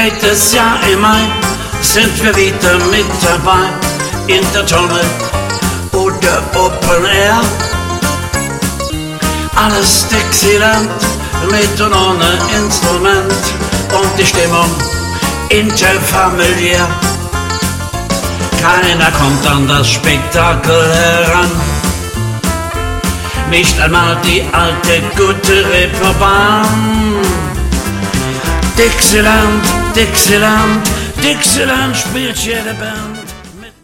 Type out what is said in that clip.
Zweites Jahr im Mai sind wir wieder mit dabei, in der Tonne oder Open Air. Alles Dixieland mit und ohne Instrument und die Stimmung interfamiliär. Keiner kommt an das Spektakel heran, nicht einmal die alte gute Reeperbahn. Dixieland, Dixieland, Dixieland spielt jede Band.